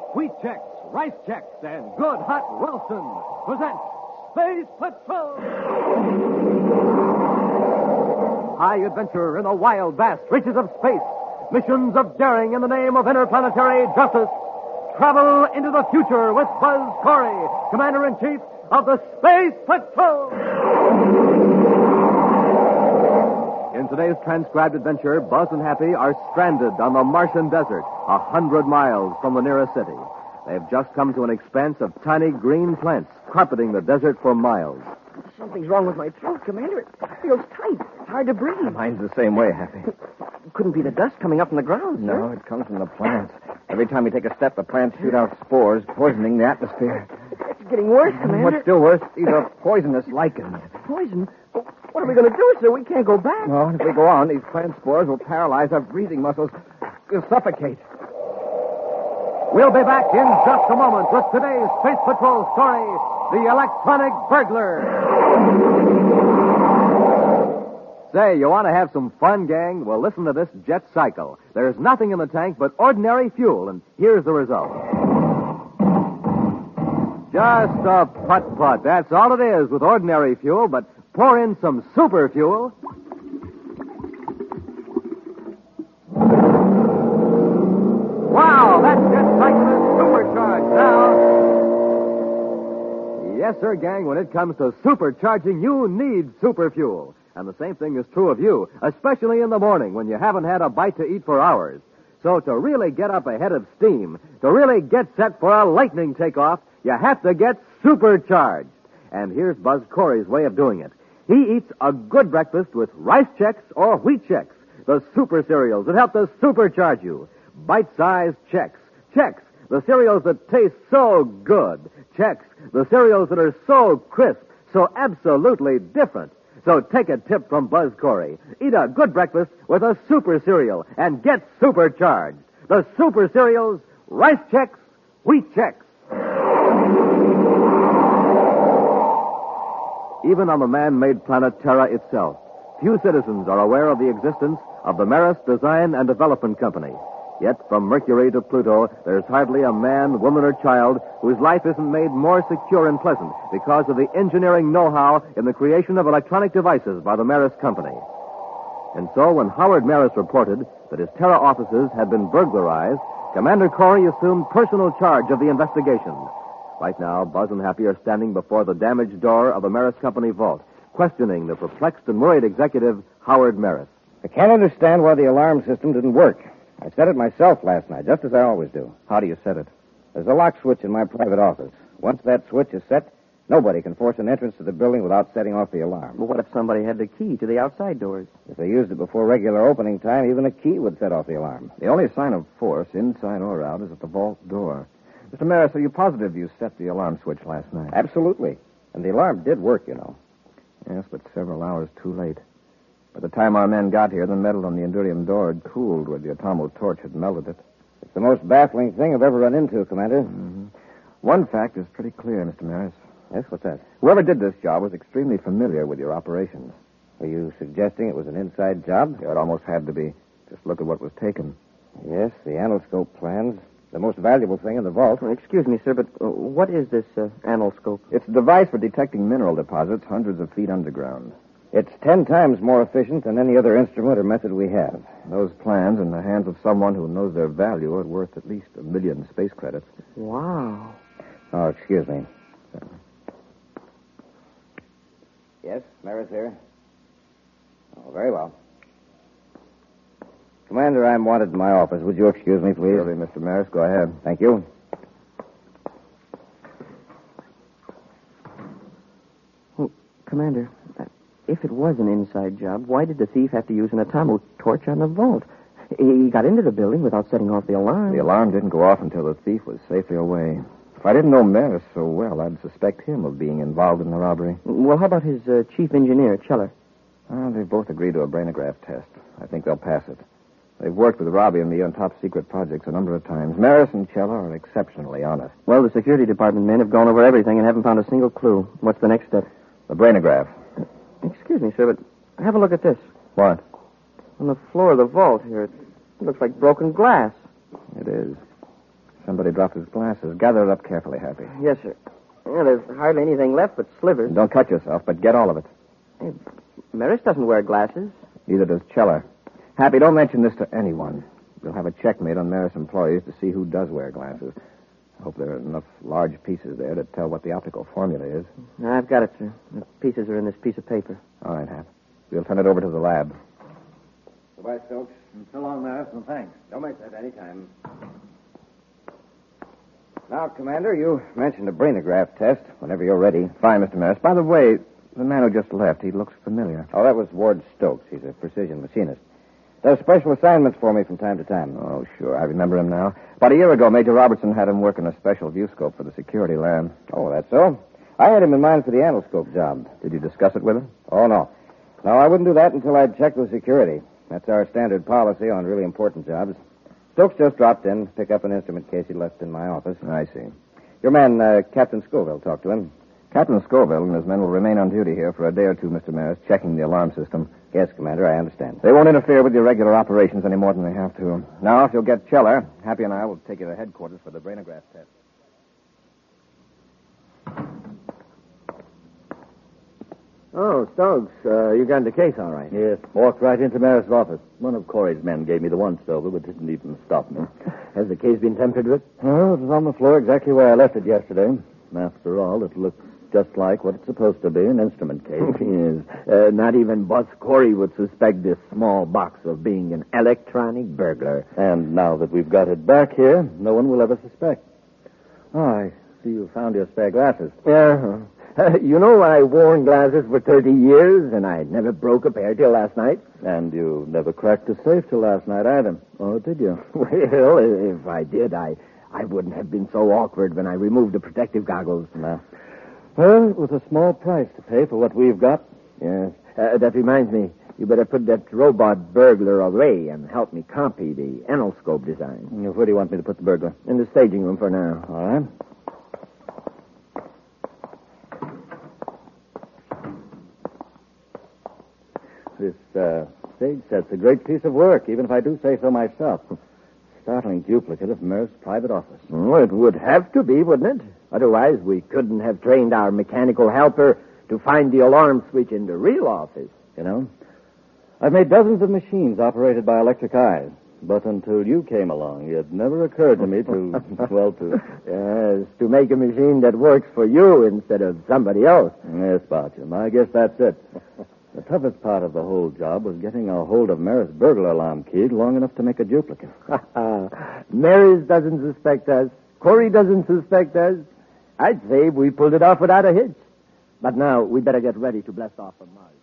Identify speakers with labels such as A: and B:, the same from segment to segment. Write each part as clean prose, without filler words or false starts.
A: Wheat Checks, Rice Checks, and Good Hot Wilson present Space Patrol! High adventure in the wild, vast reaches of space. Missions of daring in the name of interplanetary justice. Travel into the future with Buzz Corey, Commander-in-Chief of the Space Patrol! In today's transcribed adventure, Buzz and Happy are stranded on the Martian desert, 100 miles from the nearest city. They've just come to an expanse of tiny green plants carpeting the desert for miles.
B: Something's wrong with my throat, Commander. It feels tight. It's hard to breathe.
C: Mine's the same way, Happy.
B: It couldn't be the dust coming up from the ground, sir.
C: No, it comes from the plants. Every time we take a step, the plants shoot out spores, poisoning the atmosphere.
B: It's getting worse, Commander.
C: What's still worse, these are poisonous lichens.
B: Poison? What are we going to do, sir? We can't go back.
C: Well, if we go on, these plant spores will paralyze our breathing muscles. We'll suffocate.
A: We'll be back in just a moment with today's Space Patrol story, The Electronic Burglar. Say, you want to have some fun, gang? Well, listen to this jet cycle. There's nothing in the tank but ordinary fuel, and here's the result. Just a putt-putt. That's all it is with ordinary fuel, but pour in some super fuel. Wow, that jet cycle is supercharged now. Yes, sir, gang, when it comes to supercharging, you need super fuel. And the same thing is true of you, especially in the morning when you haven't had a bite to eat for hours. So to really get up ahead of steam, to really get set for a lightning takeoff, you have to get supercharged. And here's Buzz Corey's way of doing it. He eats a good breakfast with Rice Checks or Wheat Checks, the super cereals that help to supercharge you. Bite-sized Chex. Chex, the cereals that taste so good. Chex, the cereals that are so crisp, so absolutely different. So take a tip from Buzz Corey. Eat a good breakfast with a super cereal and get supercharged. The super cereals, Rice Chex, Wheat Chex. Even on the man-made planet Terra itself, few citizens are aware of the existence of the Marist Design and Development Company. Yet, from Mercury to Pluto, there's hardly a man, woman, or child whose life isn't made more secure and pleasant because of the engineering know-how in the creation of electronic devices by the Marist Company. And so, when Howard Marist reported that his Terra offices had been burglarized, Commander Corey assumed personal charge of the investigation. Right now, Buzz and Happy are standing before the damaged door of the Marist Company vault, questioning the perplexed and worried executive, Howard Marist.
C: I can't understand why the alarm system didn't work. I set it myself last night, just as I always do.
D: How do you set it?
C: There's a lock switch in my private office. Once that switch is set, nobody can force an entrance to the building without setting off the alarm.
B: Well, what if somebody had the key to the outside doors?
C: If they used it before regular opening time, even a key would set off the alarm.
D: The only sign of force, inside or out, is at the vault door. Mr. Marist, are you positive you set the alarm switch last night?
C: Absolutely. And the alarm did work, you know.
D: Yes, but several hours too late. By the time our men got here, the metal on the Endurium door had cooled where the atomo torch had melted it.
C: It's the most baffling thing I've ever run into, Commander.
D: Mm-hmm. One fact is pretty clear, Mr. Marist.
C: Yes, what's that?
D: Whoever did this job was extremely familiar with your operations.
C: Are you suggesting it was an inside job?
D: Yeah, it almost had to be. Just look at what was taken.
C: Yes, the anoscope plans. The most valuable thing in the vault.
B: Excuse me, sir, but what is this anoscope?
D: It's a device for detecting mineral deposits hundreds of feet underground.
C: It's 10 times more efficient than any other instrument or method we have.
D: Those plans in the hands of someone who knows their value are worth at least 1 million space credits.
B: Wow.
C: Oh, excuse me. Yes, Marist here. Oh, very well. Commander, I'm wanted in my office. Would you excuse me, please?
D: Surely, Mr. Marist. Go ahead.
C: Thank you.
B: Well, Commander, if it was an inside job, why did the thief have to use an atomo torch on the vault? He got into the building without setting off the alarm.
D: The alarm didn't go off until the thief was safely away. If I didn't know Marist so well, I'd suspect him of being involved in the robbery.
B: Well, how about his chief engineer, Cheller?
D: They've both agreed to a brainograph test. I think they'll pass it. They've worked with Robbie and me on top-secret projects a number of times. Marist and Cheller are exceptionally honest.
B: Well, the security department men have gone over everything and haven't found a single clue. What's the next step?
D: The brainograph.
B: Excuse me, sir, but have a look at this.
D: What?
B: On the floor of the vault here, it looks like broken glass.
D: It is. Somebody dropped his glasses. Gather it up carefully, Happy.
B: Yes, sir. Well, there's hardly anything left but slivers.
D: Don't cut yourself, but get all of it.
B: Hey, Maris doesn't wear glasses.
D: Neither does Cheller. Happy, don't mention this to anyone. We'll have a check made on Maris employees to see who does wear glasses. I hope there are enough large pieces there to tell what the optical formula is.
B: I've got it, sir. The pieces are in this piece of paper.
D: All right, Hap. We'll turn it over to the lab.
C: Goodbye, Stokes.
A: And so long, Maris, and thanks.
C: Don't make that any time. Now, Commander, you mentioned a brainograph test whenever you're ready.
D: Fine, Mr. Maris. By the way, the man who just left, he looks familiar.
C: Oh, that was Ward Stokes. He's a precision machinist. Does special assignments for me from time to time.
D: Oh, sure. I remember him now. About a year ago, Major Robertson had him work in a special viewscope for the security lab.
C: Oh, that's so? I had him in mind for the anoscope job.
D: Did you discuss it with him?
C: Oh, no. No, I wouldn't do that until I'd checked with security. That's our standard policy on really important jobs. Stokes just dropped in, pick up an instrument case he left in my office.
D: I see.
C: Your man, Captain Scoville, talked to him.
D: Captain Scoville and his men will remain on duty here for a day or two, Mr. Maris, checking the alarm system.
C: Yes, Commander, I understand.
D: They won't interfere with your regular operations any more than they have to. Now, if you'll get Cheller, Happy and I will take you to headquarters for the brainograph test.
A: Oh, Stokes, you got the case all right.
E: Yes, walked right into Maris' office. One of Corey's men gave me the once-over, but didn't even stop me.
A: Has the case been tampered with?
E: Oh, it was on the floor exactly where I left it yesterday. After all, it looks just like what it's supposed to be, an instrument case.
A: Yes. Not even Boss Corey would suspect this small box of being an electronic burglar.
E: And now that we've got it back here, no one will ever suspect. Oh, I see you found your spare glasses.
A: Yeah. You know, I've worn glasses for 30 years, and I never broke a pair till last night.
E: And you never cracked a safe till last night either. Oh, did you?
A: Well, if I did, I wouldn't have been so awkward when I removed the protective goggles.
E: No. Well, it was a small price to pay for what we've got.
A: Yes. That reminds me. You better put that robot burglar away and help me copy the anoscope design.
E: Where do you want me to put the burglar?
A: In the staging room for now.
E: All right. This stage set's a great piece of work, even if I do say so myself. Startling duplicate of Maris' private office.
A: Well, it would have to be, wouldn't it? Otherwise, we couldn't have trained our mechanical helper to find the alarm switch in the real office.
E: You know, I've made dozens of machines operated by electric eyes, but until you came along, it never occurred to me to,
A: Yes, to make a machine that works for you instead of somebody else.
E: Yes, Bartram, I guess that's it. The toughest part of the whole job was getting a hold of Maris' burglar alarm key long enough to make a duplicate.
A: Maris doesn't suspect us. Corey doesn't suspect us. I'd say we pulled it off without a hitch. But now, we better get ready to blast off from Mars.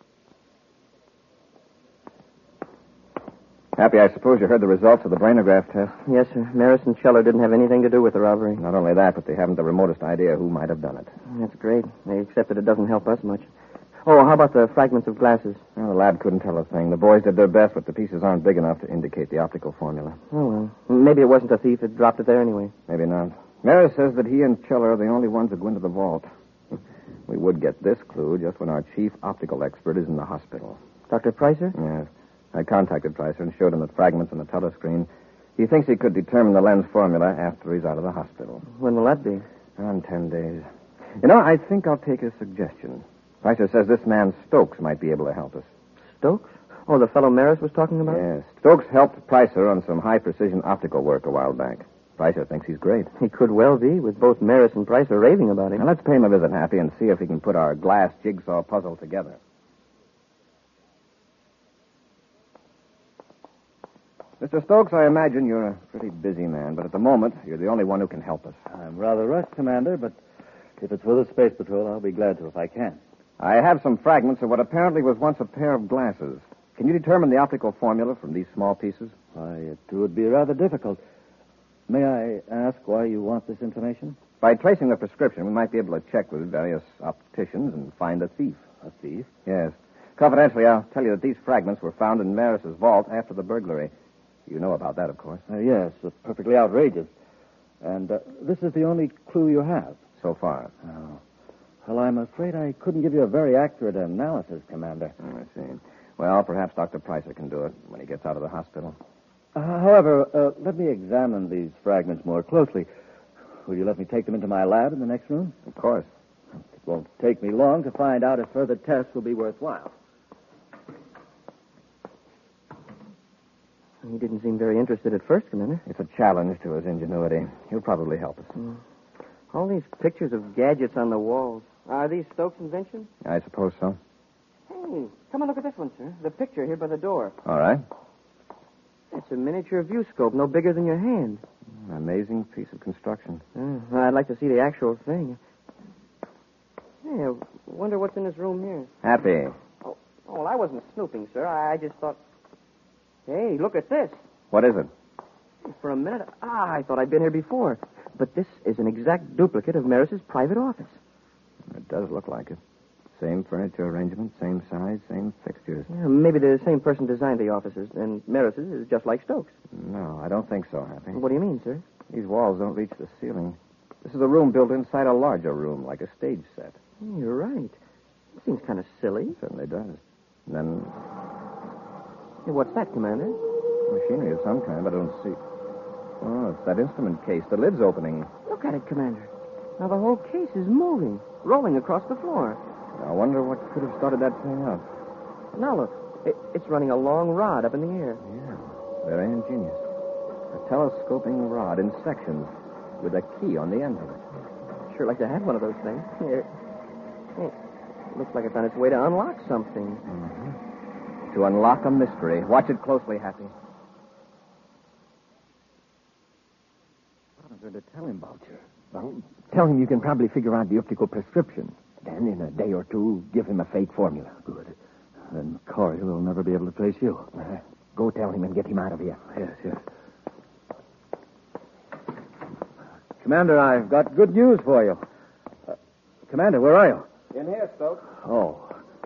D: Happy, I suppose you heard the results of the brainograph test.
B: Yes, sir. Maris and Scheller didn't have anything to do with the robbery.
D: Not only that, but they haven't the remotest idea who might have done it.
B: That's great, except that it doesn't help us much. Oh, how about the fragments of glasses?
D: Well, the lab couldn't tell a thing. The boys did their best, but the pieces aren't big enough to indicate the optical formula.
B: Oh, well. Maybe it wasn't a thief that dropped it there anyway.
D: Maybe not. Maris says that he and Cheller are the only ones who go into the vault. We would get this clue just when our chief optical expert is in the hospital.
B: Dr. Pricer?
D: Yes. I contacted Pricer and showed him the fragments on the telescreen. He thinks he could determine the lens formula after he's out of the hospital.
B: When will that be?
D: Around 10 days. You know, I think I'll take his suggestion. Pricer says this man Stokes might be able to help us.
B: Stokes? Oh, the fellow Maris was talking about?
D: Yes. Stokes helped Pricer on some high-precision optical work a while back. Pricer thinks he's great.
B: He could well be, with both Maris and Pricer raving about him.
D: Now, let's pay him a visit, Happy, and see if he can put our glass jigsaw puzzle together. Mr. Stokes, I imagine you're a pretty busy man, but at the moment, you're the only one who can help us.
E: I'm rather rushed, Commander, but if it's for the Space Patrol, I'll be glad to if I can.
D: I have some fragments of what apparently was once a pair of glasses. Can you determine the optical formula from these small pieces?
E: Why, it would be rather difficult. May I ask why you want this information?
D: By tracing the prescription, we might be able to check with various opticians and find a thief.
E: A thief?
D: Yes. Confidentially, I'll tell you that these fragments were found in Maris's vault after the burglary. You know about that, of course.
E: Yes, it's perfectly outrageous. And this is the only clue you have?
D: So far.
E: Oh. Well, I'm afraid I couldn't give you a very accurate analysis, Commander.
D: I see. Well, perhaps Dr. Pricer can do it when he gets out of the hospital.
E: However, let me examine these fragments more closely. Will you let me take them into my lab in the next room?
D: Of course.
E: It won't take me long to find out if further tests will be worthwhile.
B: He didn't seem very interested at first, Commander.
D: It's a challenge to his ingenuity. He'll probably help us.
B: All these pictures of gadgets on the walls. Are these Stokes' inventions?
D: I suppose so.
B: Hey, come and look at this one, sir. The picture here by the door.
D: All right.
B: It's a miniature viewscope, no bigger than your hand.
D: An amazing piece of construction.
B: Well, I'd like to see the actual thing. Hey, I wonder what's in this room here.
D: Happy.
B: Oh, well, I wasn't snooping, sir. I just thought... Hey, look at this.
D: What is it?
B: For a minute, I thought I'd been here before. But this is an exact duplicate of Maris's private office.
D: It does look like it. Same furniture arrangement, same size, same fixtures.
B: Yeah, maybe the same person designed the offices, and Maris's is just like Stokes.
D: No, I don't think so, Happy.
B: What do you mean, sir?
D: These walls don't reach the ceiling. This is a room built inside a larger room, like a stage set.
B: You're right. It seems kind of silly.
D: It certainly does. And then
B: Hey, what's that, Commander?
D: machinery of some kind, but I don't see. Oh, it's that instrument case. The lid's opening.
B: Look at it, Commander. Now the whole case is moving, rolling across the floor.
D: I wonder what could have started that thing up.
B: Now look, it's running a long rod up in the air.
D: Yeah, very ingenious. A telescoping rod in sections with a key on the end of it.
B: Sure like to have one of those things. Here. Hey, looks like it's on its way to unlock something.
D: To unlock a mystery. Watch it closely, Happy.
E: What am I going to tell him, Boucher? Well, tell him you can probably figure out the optical prescription. Then, in a day or two, give him a fake formula. Good. Then Corey will never be able to trace you. Go tell him and get him out of here. Yes. Commander, I've got good news for you. Commander, where are you?
D: In here, Stokes.
E: Oh.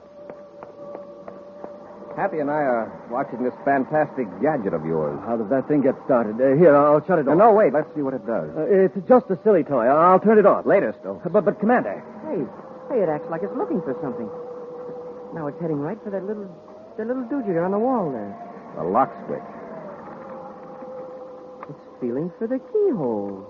D: Happy and I are watching this fantastic gadget of yours.
E: How does that thing get started? Here, I'll shut it off.
D: No, wait. Let's see what it does.
E: It's just a silly toy. I'll turn it off.
D: Later, Stokes.
E: But Commander.
B: Hey, it acts like it's looking for something. Now it's heading right for that little doogie on the wall there.
D: The lock switch.
B: It's feeling for the keyhole.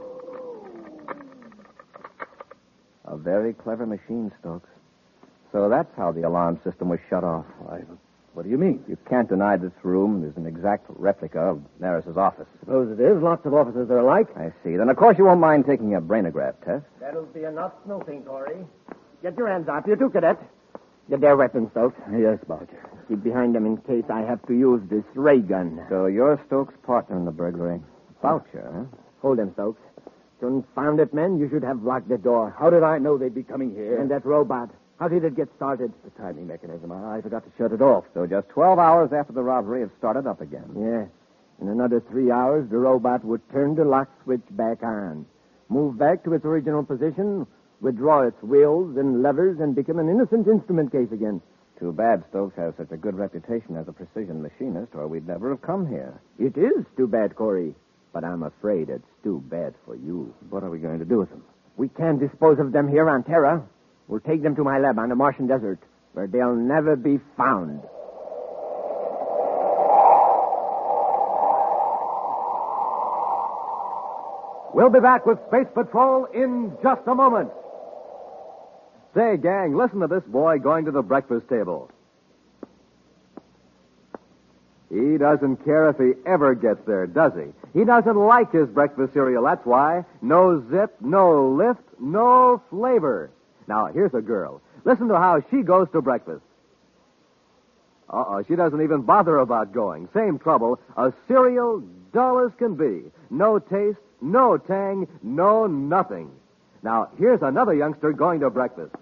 D: A very clever machine, Stokes. So that's how the alarm system was shut off.
E: What do you mean?
D: You can't deny this room is an exact replica of Maris's office.
E: Suppose it is. Lots of offices are alike.
D: I see. Then, of course, you won't mind taking a brainograph test.
E: That'll be enough snooping, Corey. Get your hands up. You too, Cadet. Get their weapons, Stokes. Yes, Boucher. Keep behind them in case I have to use this ray gun.
D: So you're Stokes' partner in the burglary. Boucher, huh?
E: Hold them, Stokes. Confound it, men. You should have locked the door. How did I know they'd be coming here? And that robot. How did it get started? The timing mechanism. I forgot to shut it off.
D: So just 12 hours after the robbery, it started up again.
E: Yeah. In another 3 hours, the robot would turn the lock switch back on, move back to its original position, withdraw its wheels and levers, and become an innocent instrument case again.
D: Too bad Stokes has such a good reputation as a precision machinist, or we'd never have come here.
E: It is too bad, Corey. But I'm afraid it's too bad for you.
D: What are we going to do with them?
E: We can't dispose of them here on Terra. We'll take them to my lab on the Martian desert, where they'll never be found.
A: We'll be back with Space Patrol in just a moment. Say, gang, listen to this boy going to the breakfast table. He doesn't care if he ever gets there, does he? He doesn't like his breakfast cereal, that's why. No zip, no lift, no flavor. Now, here's a girl. Listen to how she goes to breakfast. She doesn't even bother about going. Same trouble. A cereal dull as can be. No taste, no tang, no nothing. Now, here's another youngster going to breakfast.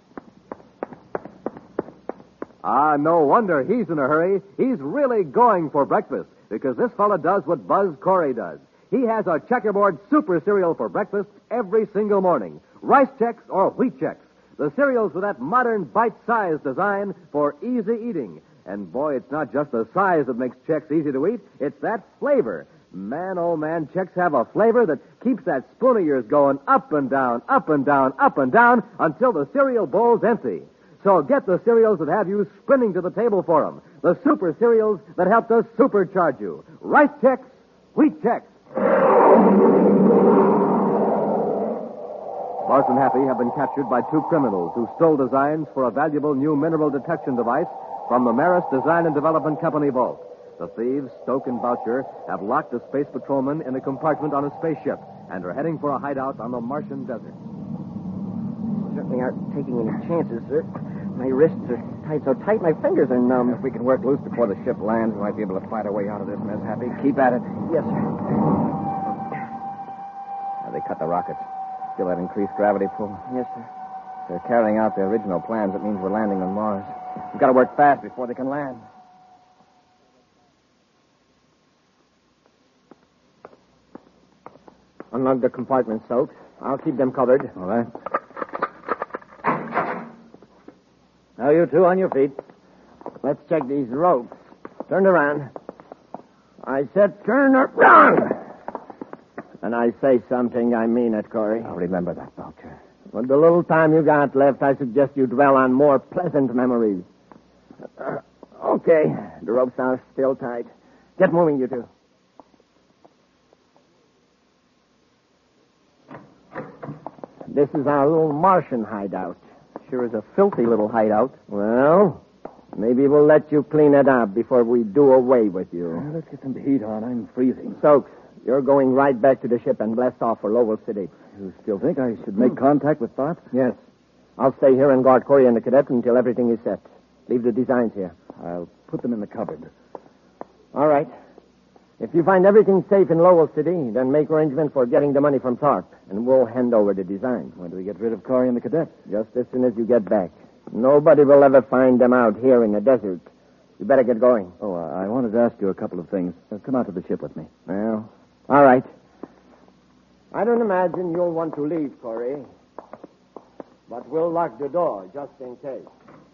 A: No wonder he's in a hurry. He's really going for breakfast, because this fella does what Buzz Corey does. He has a checkerboard super cereal for breakfast every single morning. Rice Chex or Wheat Chex. The cereals with that modern bite-sized design for easy eating. And boy, it's not just the size that makes Chex easy to eat. It's that flavor. Man, oh man, Chex have a flavor that keeps that spoon of yours going up and down, up and down, up and down until the cereal bowl's empty. So get the cereals that have you sprinting to the table for them. The super cereals that help to supercharge you. Write checks, wheat checks. Boss and Happy have been captured by two criminals who stole designs for a valuable new mineral detection device from the Marist Design and Development Company vault. The thieves, Stoke and Boucher, have locked a space patrolman in a compartment on a spaceship and are heading for a hideout on the Martian desert.
B: Certainly aren't taking any chances, sir. My wrists are tied so tight, my fingers are numb.
D: If we can work loose before the ship lands, we might be able to fight our way out of this mess, Happy. Keep at it.
B: Yes, sir.
D: Now, they cut the rockets. Still that increased gravity pull?
B: Yes, sir.
D: If they're carrying out their original plans, it means we're landing on Mars. We've got to work fast before they can land.
E: Unlock the compartment, Stokes. I'll keep them covered.
D: All right.
E: Now, you two on your feet. Let's check these ropes. Turn around. I said turn around. And I say something, I mean it, Corey.
D: I'll remember that, Boucher.
E: With the little time you got left, I suggest you dwell on more pleasant memories. Okay. The ropes are still tight. Get moving, you two. This is our little Martian hideout.
B: Sure is a filthy little hideout.
E: Well, maybe we'll let you clean it up before we do away with you.
C: Let's get some heat on. I'm freezing.
E: Stokes, you're going right back to the ship and blast off for Lowell City.
C: You still think I should make contact with Tharp?
E: Yes. I'll stay here and guard Corey and the cadet until everything is set. Leave the designs here.
C: I'll put them in the cupboard.
E: All right. If you find everything safe in Lowell City, then make arrangements for getting the money from Tharp, and we'll hand over the designs.
C: When do we get rid of Corey and the cadets?
E: Just as soon as you get back. Nobody will ever find them out here in the desert. You better get going.
C: Oh, I wanted to ask you a couple of things. Come out to the ship with me.
E: Well, all right. I don't imagine you'll want to leave, Corey. But we'll lock the door just in case.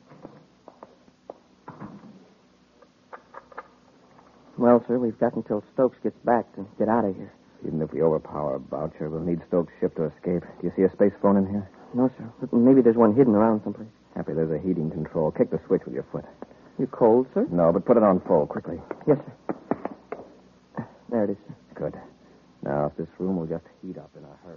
B: Well, sir, we've got until Stokes gets back to get out of here.
D: Even if we overpower Boucher, we'll need Stokes' ship to escape. Do you see a space phone in here?
B: No, sir. But maybe there's one hidden around someplace.
D: Happy, there's a heating control. Kick the switch with your foot.
B: You cold, sir?
D: No, but put it on full, quickly.
B: Yes, sir. There it is, sir.
D: Good. Now, if this room will just heat up in a hurry.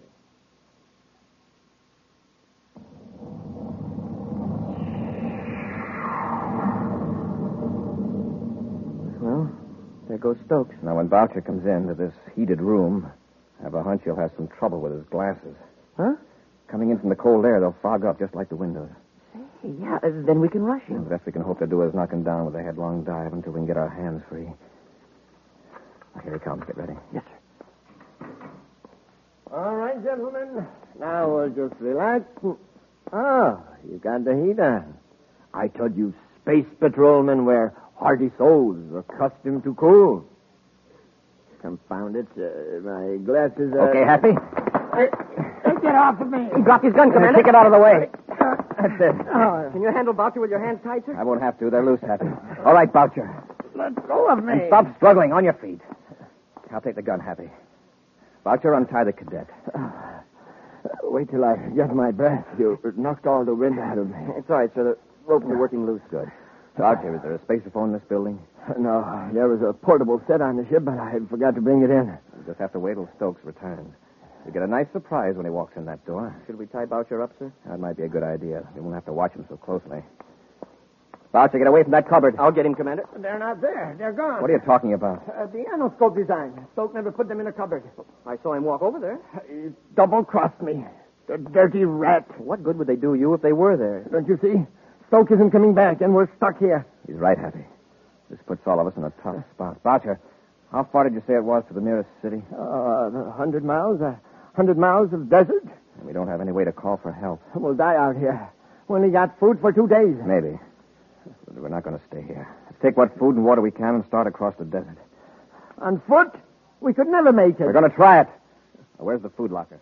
B: Well, there goes Stokes.
D: Now, when Boucher comes into this heated room, I have a hunch he'll have some trouble with his glasses.
B: Huh?
D: Coming in from the cold air, they'll fog up just like the windows.
B: Hey, yeah, then we can rush him.
D: The best we can hope to do is knock him down with a headlong dive until we can get our hands free. Now, here he comes. Get ready.
B: Yes, sir.
E: All right, gentlemen. Now we'll just relax. Oh, you got the heat on. I told you space patrolmen were hardy souls, accustomed to cool. Confound it. My glasses are...
D: Okay, Happy?
E: Get off of me.
B: He dropped his gun, Commander.
D: Kick it out of the way. That's it.
B: Can you handle Boucher with your hands tied, sir?
D: I won't have to. They're loose, Happy. All right, Boucher.
E: Let go of me.
D: And stop struggling. On your feet. I'll take the gun, Happy. Boucher, untie the cadet.
E: Wait till I get my breath. You knocked all the wind out of me.
B: It's all right, sir. The ropes are working loose.
D: Good. Boucher, is there a spacephone in this building?
E: No, there was a portable set on the ship, but I forgot to bring it in.
D: We'll just have to wait till Stokes returns. You'll get a nice surprise when he walks in that door.
B: Should we tie Boucher up, sir?
D: That might be a good idea. We won't have to watch him so closely. Boucher, get away from that cupboard.
B: I'll get him, Commander.
E: They're not there. They're gone.
D: What are you talking about?
E: The anoscope design. Stoke never put them in a cupboard.
B: I saw him walk over there.
E: He double-crossed me. The dirty rat.
B: What good would they do you if they were there?
E: Don't you see? Stoke isn't coming back, and we're stuck here.
D: He's right, Happy. This puts all of us in a tough spot. Boucher, how far did you say it was to the nearest city?
E: 100 miles. 100 miles of desert.
D: We don't have any way to call for help.
E: We'll die out here. We only got food for 2 days.
D: Maybe. But we're not going to stay here. Let's take what food and water we can and start across the desert.
E: On foot? We could never make it.
D: We're going to try it. Now, where's the food locker?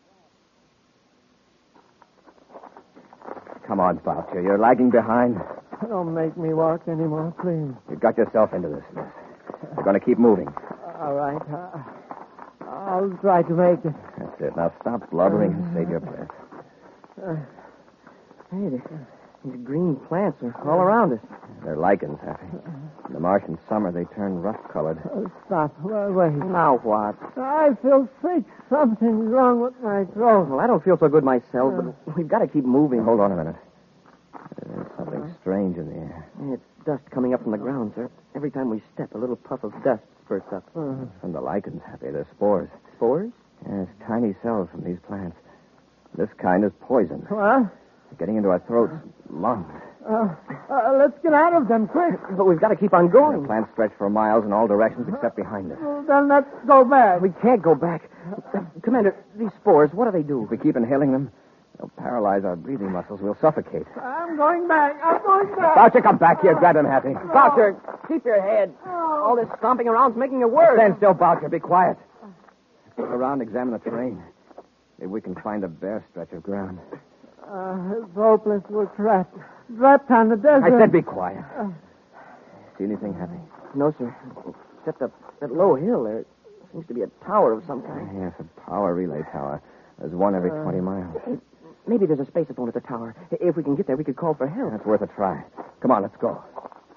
D: Come on, Boucher. You're lagging behind.
E: Don't make me walk anymore, please.
D: You got yourself into this mess. We're going to keep moving.
E: All right. I'll try to make it.
D: That's it. Now stop blubbering and save your breath.
B: Hey, These green plants are all around us.
D: They're lichens, Happy. In the Martian summer, they turn rust-colored.
F: Stop. Wait.
B: Now what?
F: I feel sick. Something's wrong with my throat.
B: Well, I don't feel so good myself, but we've got to keep moving.
D: Hold on a minute. There's something strange in the air.
B: It's dust coming up from the ground, sir. Every time we step, a little puff of dust spurts up.
D: From the lichens, Happy. They're spores.
B: Spores?
D: Yes, tiny cells from these plants. This kind is poison.
F: What?
D: Getting into our throats, lungs.
F: Let's get out of them, quick.
B: But we've got to keep on
D: The
B: going.
D: plants stretch for miles in all directions except behind us.
F: Well, then let's go back.
B: We can't go back. Commander, these spores, what do they do?
D: If we keep inhaling them, they'll paralyze our breathing muscles. We'll suffocate.
F: I'm going back.
D: Boucher, come back here. Grab him, Happy.
B: Boucher, keep your head. All this stomping around's making it worse.
D: Stand still, Boucher. Be quiet. Look around, examine the terrain. Maybe we can find a bare stretch of ground.
F: It's hopeless. We're trapped. Trapped on the desert.
D: I said be quiet. See anything, Happy?
B: No, sir. Except that low hill there. It seems to be a tower of some kind.
D: Yes, a power relay tower. There's one every 20 miles.
B: Maybe there's a space phone at the tower. If we can get there, we could call for help.
D: That's worth a try. Come on, let's go.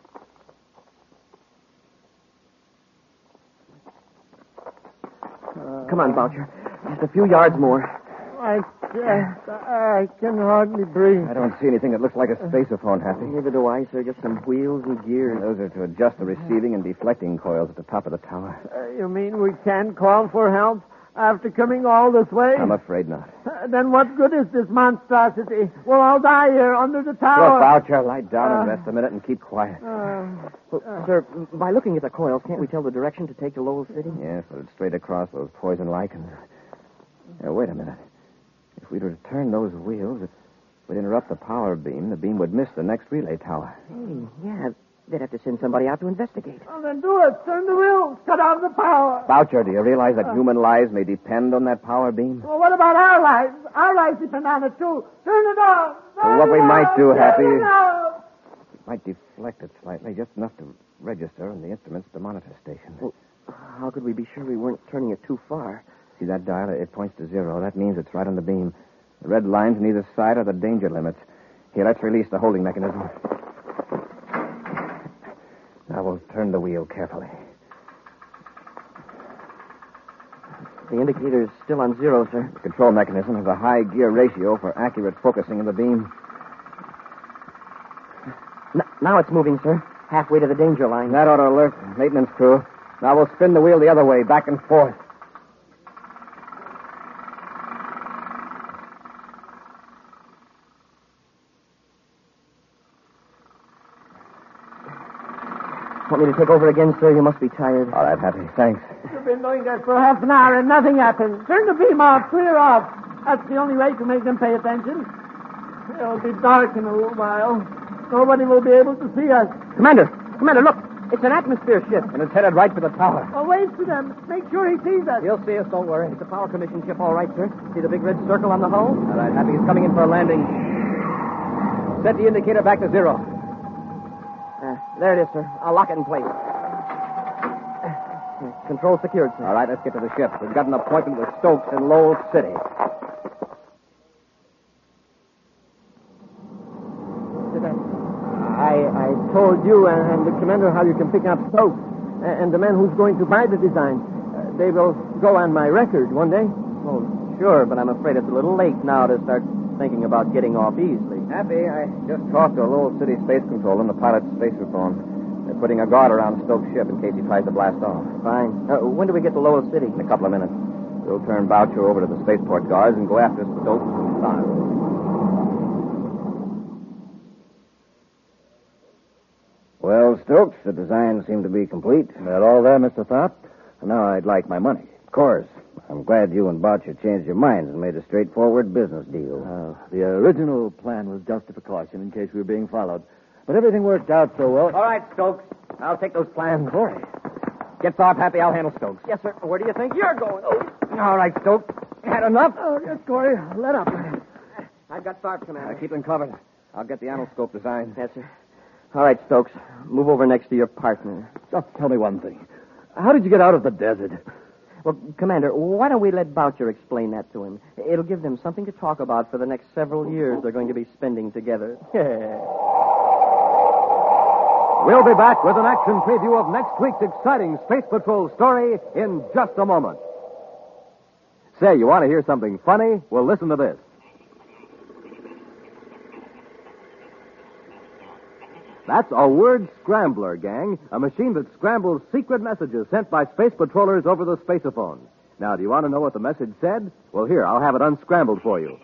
B: Come on, Boucher. Just a few yards more.
F: I can't. I can hardly breathe.
D: I don't see anything that looks like a spaceophone, Happy.
B: Neither do I, sir. Just some wheels and gears.
D: Those are to adjust the receiving and deflecting coils at the top of the tower.
F: You mean we can't call for help after coming all this way?
D: I'm afraid not.
F: Then what good is this monstrosity? We'll all die here under the
D: Look,
F: tower.
D: Boucher, lie down and rest a minute and keep quiet.
B: Sir, by looking at the coils, can't we tell the direction to take to Lowell City?
D: Yes, but it's straight across those poison lichens. Now, wait a minute. If we were to turn those wheels, it would interrupt the power beam. The beam would miss the next relay tower.
B: Hey, yeah. They'd have to send somebody out to investigate.
F: Well, then do it. Turn the wheel. Cut off the power.
D: Boucher, do you realize that human lives may depend on that power beam?
F: Well, what about our lives? Our lives depend on it, too. Turn it off.
D: Well, what we might do, Happy,
F: Turn it off.
D: might deflect it slightly, just enough to register in the instruments at the monitor station.
B: Well, how could we be sure we weren't turning it too far?
D: See that dial? It points to 0. That means it's right on the beam. The red lines on either side are the danger limits. Here, let's release the holding mechanism. Now we'll turn the wheel carefully.
B: The indicator's still on 0, sir.
D: The control mechanism has a high gear ratio for accurate focusing of the beam.
B: Now it's moving, sir. Halfway to the danger line.
D: That ought to alert the maintenance crew. Now we'll spin the wheel the other way, back and forth.
B: Want me to take over again, sir? You must be tired.
D: All right, Happy. Thanks.
F: You've been doing that for half an hour and nothing happened. Turn the beam off. Clear off. That's the only way to make them pay attention. It'll be dark in a little while. Nobody will be able to see us.
B: Commander, look. It's an atmosphere ship.
D: And it's headed right for the tower.
F: Well, wait for them. Make sure he sees us.
B: He'll see us, don't worry. It's a power commission ship, all right, sir. See the big red circle on the hull?
D: All right, Happy. He's coming in for a landing. Set the indicator back to 0.
B: There it is, sir. I'll lock it in place. Control secured, sir.
D: All right, let's get to the ship. We've got an appointment with Stokes in Lowell City.
F: I told you and the commander how you can pick up Stokes and the man who's going to buy the design. They will go on my record one day.
B: Oh, sure, but I'm afraid it's a little late now to start thinking about getting off easily.
D: Happy, I just talked to Lowell City Space Control and the pilot's space reform. They're putting a guard around Stokes' ship in case he tries to blast off.
B: Fine. When do we get to Lowell City?
D: In a couple of minutes. We'll turn Boucher over to the spaceport guards and go after Stokes and Sarn.
C: Well, Stokes, the design seemed to be complete.
E: That all there, Mr. Tharp? Now I'd like my money.
C: Of course. I'm glad you and Boucher changed your minds and made a straightforward business deal.
E: The original plan was just a precaution in case we were being followed. But everything worked out so well.
D: All right, Stokes. I'll take those plans. Corey. Get Tharp, Happy. I'll handle Stokes.
B: Yes, sir. Where do you think you're going?
D: All right, Stokes. Had enough?
F: Oh, yes, Corey. Let up.
B: I've got Tharp, Commander.
D: Keep them covered. I'll get the anoscope design.
B: Yes, sir. All right, Stokes. Move over next to your partner.
E: Just tell me one thing. How did you get out of the desert?
B: Well, Commander, why don't we let Boucher explain that to him? It'll give them something to talk about for the next several years they're going to be spending together.
A: We'll be back with an action preview of next week's exciting Space Patrol story in just a moment. Say, you want to hear something funny? Well, listen to this. That's a word scrambler, gang. A machine that scrambles secret messages sent by space patrollers over the spaceophone. Now, do you want to know what the message said? Well, here, I'll have it unscrambled for you.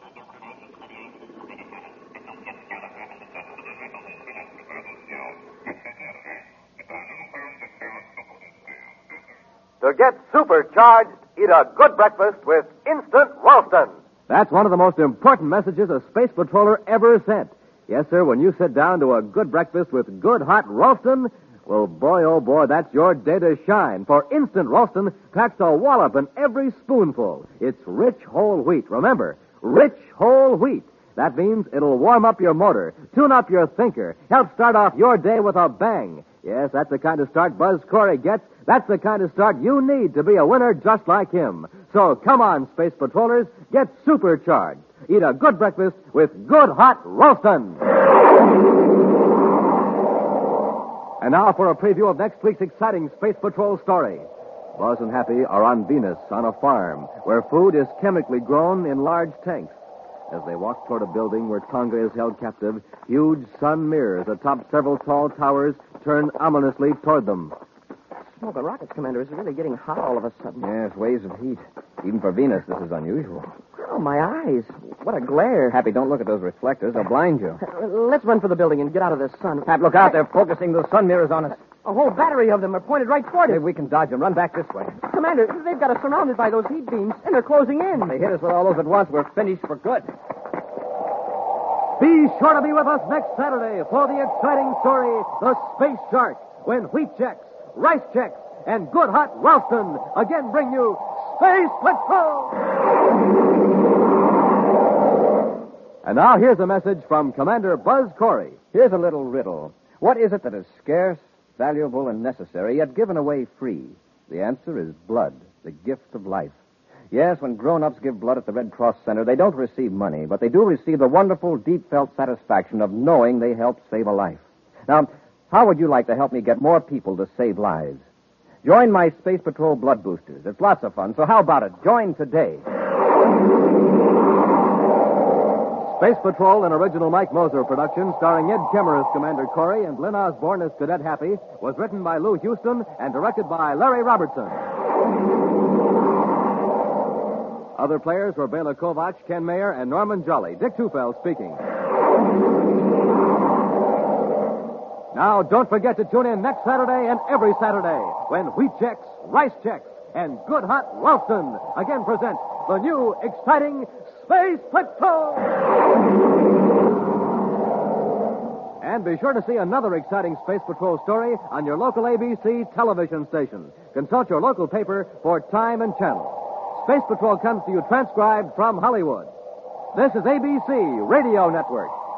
A: To get supercharged, eat a good breakfast with Instant Ralston. That's one of the most important messages a space patroller ever sent. Yes, sir, when you sit down to a good breakfast with good hot Ralston, well, boy, oh boy, that's your day to shine. For Instant Ralston packs a wallop in every spoonful. It's rich whole wheat. Remember, rich whole wheat. That means it'll warm up your motor, tune up your thinker, help start off your day with a bang. Yes, that's the kind of start Buzz Corey gets. That's the kind of start you need to be a winner just like him. So come on, Space Patrollers, get supercharged. Eat a good breakfast with good hot Ralston. And now for a preview of next week's exciting Space Patrol story. Buzz and Happy are on Venus on a farm where food is chemically grown in large tanks. As they walk toward a building where Tonga is held captive, huge sun mirrors atop several tall towers turn ominously toward them.
B: Oh, the rockets, Commander, is really getting hot all of a sudden.
D: Yes, waves of heat. Even for Venus, this is unusual.
B: Oh, my eyes. What a glare.
D: Happy, don't look at those reflectors. They'll blind you.
B: Let's run for the building and get out of this sun.
D: Hap, look out. They're focusing those sun mirrors on us.
B: A whole battery of them are pointed right toward us.
D: Maybe we can dodge them. Run back this way.
B: Commander, they've got us surrounded by those heat beams, and they're closing in.
D: They hit us with all those at once. We're finished for good.
A: Be sure to be with us next Saturday for the exciting story, The Space Shark, when wheat checks, rice checks, and good hot Ralston again bring you Space Patrol! And now here's a message from Commander Buzz Corey.
D: Here's a little riddle. What is it that is scarce, valuable, and necessary, yet given away free? The answer is blood, the gift of life. Yes, when grown-ups give blood at the Red Cross Center, they don't receive money, but they do receive the wonderful, deep-felt satisfaction of knowing they helped save a life. Now, how would you like to help me get more people to save lives? Join my Space Patrol Blood Boosters. It's lots of fun, so how about it? Join today.
A: Space Patrol, an original Mike Moser production, starring Ed Kemmer as Commander Corey and Lynn Osborne as Cadet Happy, was written by Lou Houston and directed by Larry Robertson. Other players were Bela Kovac, Ken Mayer, and Norman Jolly. Dick Tufel speaking. Now, don't forget to tune in next Saturday and every Saturday when wheat checks, rice checks, and good hot Ralston again present the new exciting Space Patrol. And be sure to see another exciting Space Patrol story on your local ABC television station. Consult your local paper for time and channel. Space Patrol comes to you transcribed from Hollywood. This is ABC Radio Network.